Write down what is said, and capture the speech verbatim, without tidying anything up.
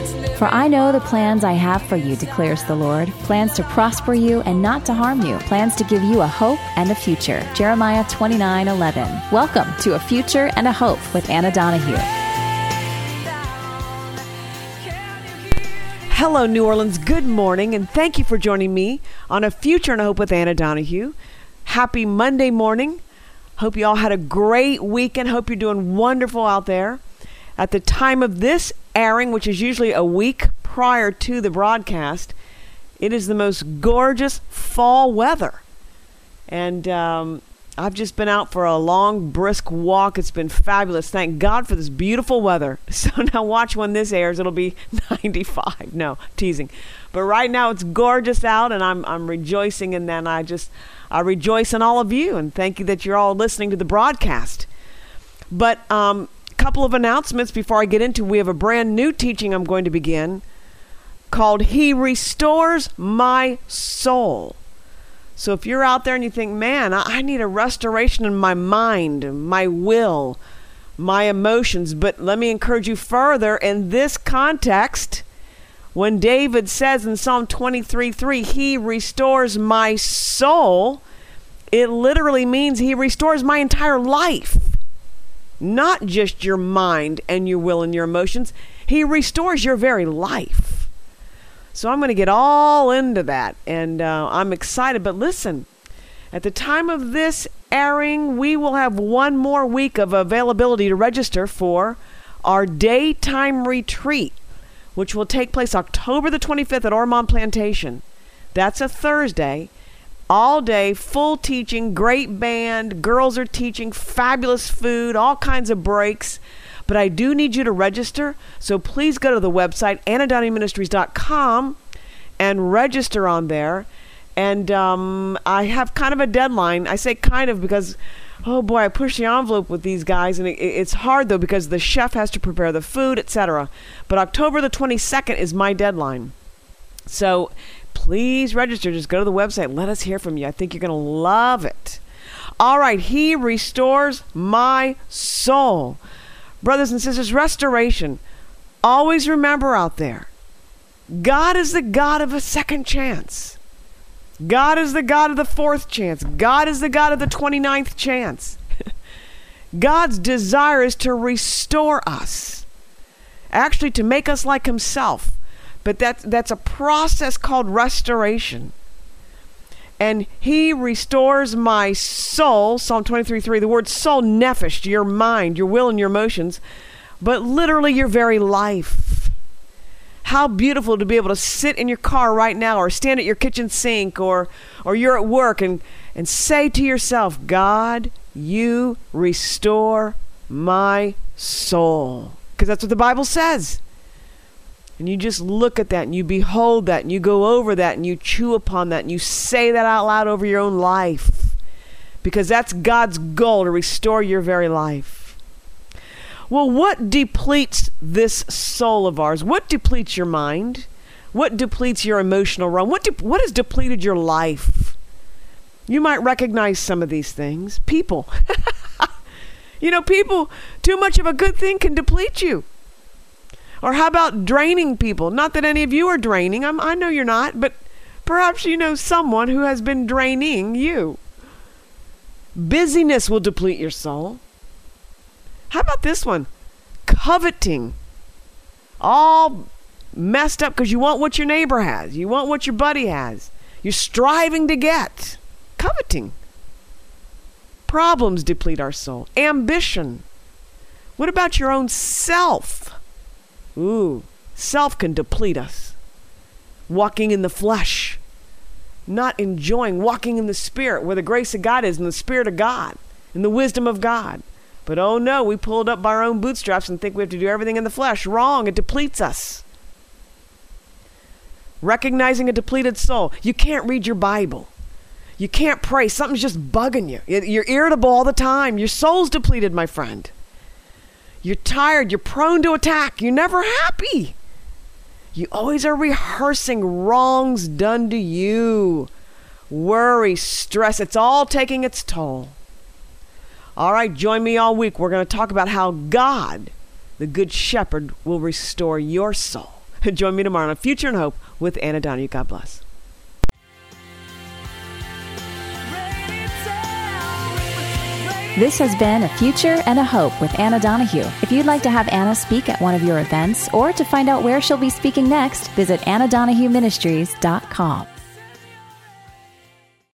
For I know the plans I have for you, declares the Lord, plans to prosper you and not to harm you, plans to give you a hope and a future. Jeremiah twenty-nine eleven. Welcome to A Future and a Hope with Anna Donahue. Hello, New Orleans. Good morning, and thank you for joining me on A Future and a Hope with Anna Donahue. Happy Monday morning. Hope you all had a great weekend. Hope you're doing wonderful out there. At the time of this airing, which is usually a week prior to the broadcast, it is the most gorgeous fall weather. And um, I've just been out for a long, brisk walk. It's been fabulous. Thank God for this beautiful weather. So now watch when this airs. It'll be ninety-five. No, teasing. But right now it's gorgeous out, and I'm I'm rejoicing in that. And I just I rejoice in all of you, and thank you that you're all listening to the broadcast. But um, a couple of announcements before I get into. We have a brand new teaching I'm going to begin called "He Restores My Soul." So if you're out there and you think, man, I need a restoration in my mind, my will, my emotions, but let me encourage you further in this context. When David says in Psalm twenty-three three, he restores my soul, it literally means he restores my entire life. Not just your mind and your will and your emotions. He restores your very life. So I'm going to get all into that, and uh, I'm excited. But listen, at the time of this airing, we will have one more week of availability to register for our daytime retreat, which will take place October the twenty-fifth at Ormond Plantation. That's a Thursday. All day, full teaching, great band, girls are teaching, fabulous food, all kinds of breaks. But I do need you to register, so please go to the website, anna donahue ministries dot com, and register on there. And um, I have kind of a deadline. I say kind of because, oh boy, I push the envelope with these guys, and it, it's hard though because the chef has to prepare the food, et cetera. But October the twenty-second is my deadline. So please register. Just go to the website. Let us hear from you. I think you're going to love it. All right. He restores my soul. Brothers and sisters, restoration. Always remember out there, God is the God of a second chance. God is the God of the fourth chance. God is the God of the twenty-ninth chance. God's desire is to restore us. Actually, to make us like himself. But that's, that's a process called restoration. And he restores my soul, Psalm twenty-three three. The word soul, nephesh, your mind, your will, and your emotions, but literally your very life. How beautiful to be able to sit in your car right now, or stand at your kitchen sink, or or you're at work and, and say to yourself, God, you restore my soul. Because that's what the Bible says. And you just look at that and you behold that and you go over that and you chew upon that and you say that out loud over your own life. Because that's God's goal, to restore your very life. Well, what depletes this soul of ours? What depletes your mind? What depletes your emotional realm? What, de- what has depleted your life? You might recognize some of these things. People. You know, people, too much of a good thing can deplete you. Or how about draining people? Not that any of you are draining. I'm, I know you're not, but perhaps you know someone who has been draining you. Busyness will deplete your soul. How about this one? Coveting. All messed up because you want what your neighbor has. You want what your buddy has. You're striving to get. Coveting. Problems deplete our soul. Ambition. What about your own self? Ooh, self can deplete us. Walking in the flesh. Not enjoying walking in the Spirit, where the grace of God is, in the Spirit of God, in the wisdom of God. But oh no, we pulled up by our own bootstraps and think we have to do everything in the flesh. Wrong, it depletes us. Recognizing a depleted soul. You can't read your Bible. You can't pray. Something's just bugging you. You're irritable all the time. Your soul's depleted, my friend. You're tired. You're prone to attack. You're never happy. You always are rehearsing wrongs done to you. Worry, stress, it's all taking its toll. All right, join me all week. We're going to talk about how God, the Good Shepherd, will restore your soul. Join me tomorrow on Future and Hope with Anna Donahue. God bless. This has been A Future and a Hope with Anna Donahue. If you'd like to have Anna speak at one of your events or to find out where she'll be speaking next, visit anna donahue ministries dot com.